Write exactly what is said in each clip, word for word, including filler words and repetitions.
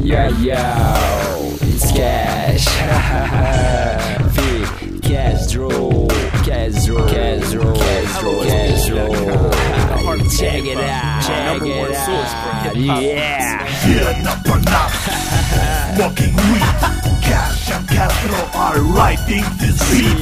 Yeah, yo, it's Cash. V, Castro, Castro, Castro, Castro, Castro. Check it out, check it out. Yeah. Yeah, number nine. Smoking weed. Cash and Castro are writing this beat.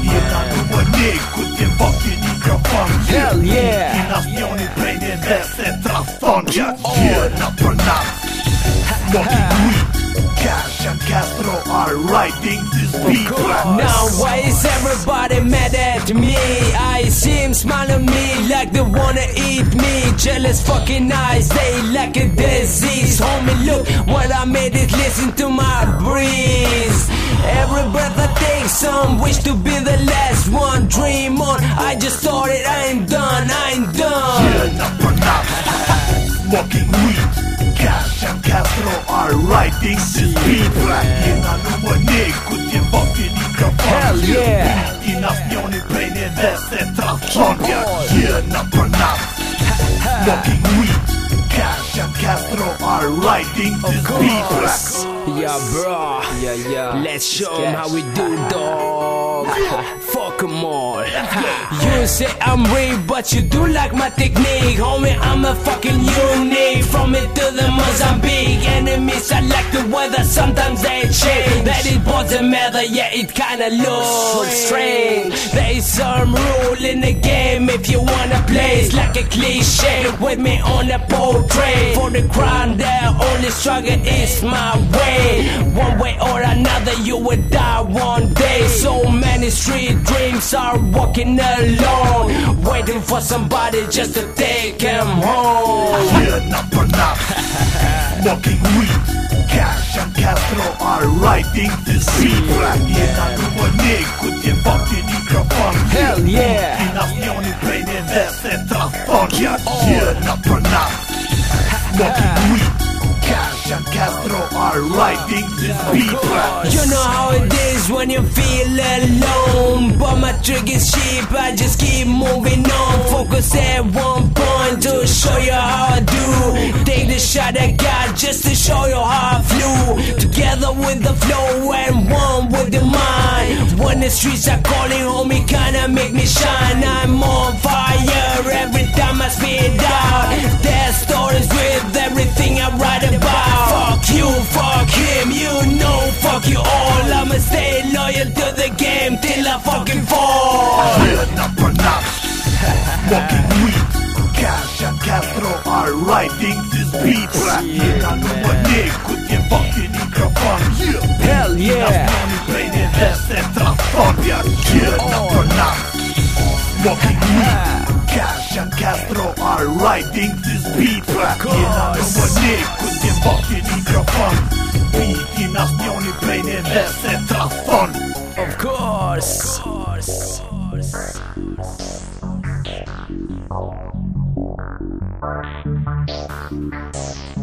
Narinig ko din bakit mikrofon. Hell yeah. Pinas nyo ni Brainin desse traston. Yeah, number nine. Smoking weed. Cash and Castro are writing this beat. Now why is everybody mad at me? I see him smile at me like they wanna eat me. Jealous fucking eyes, they like a disease. Homie, look what I made it, listen to my breeze. Every breath I take, some wish to be the last one. Dream on, I just started, I ain't done, I ain't done. Yeah, number nine. Smoking weed. Cash and Castro are writing this beat. Narinig ko din bakit mikrofon. Hell yeah. Pinas nyo ni Brainin desse traston. Yeah, number nine. Smoking weed. Cash and Castro are writing this beat. Yeah, bro. Yeah, yeah. Let's show 'em how we do, dog. Fuck 'em all. You say I'm real, but you do like my technique. Homie, I'm a fucking unique. From it to the Mozambique. Enemies, I like the weather, sometimes they change. That it doesn't matter, yeah, it kinda looks strange. There is some rule in the game if you wanna play. It's like a cliche with me on the portrait. For the crown, the only struggle is my way. One way or another, you will die one day. So many street dreams are walking alone, waiting for somebody just to take them home. Yeah, number nine. Smoking weed. Cash and Castro are writing this beat. Narinig ko din bakit mikrofon. Hell yeah. Pinas nyo ni Brainin desse traston. Yeah, number nine. Smoking weed. Cash and Castro are writing this beat. You know how it is when you feel alone, but my trick is cheap, I just keep moving on. Focus at one point to show you how I do. Take the shot I got just to show you how I flew. Together with the flow and one with the mind. When the streets are calling, homie, kinda make me shine. I'm on fire every time I spit out. There's stories with everything I write about. Fuck you, fuck him, you know, fuck you all. I'ma stay loyal to the game till I fucking fall. Yeah, number nine. Smoking weed. Cash and Castro are writing this beat. Narinig ko din bakit mikrofon. Hell yeah. Pinas nyo ni Brainin desse traston. Yeah, number nine. Smoking weed. Cash and Castro are writing this beat. Narinig ko din bakit mikrofon. Pinas nyo ni Brainin desse traston. Of course. Of course.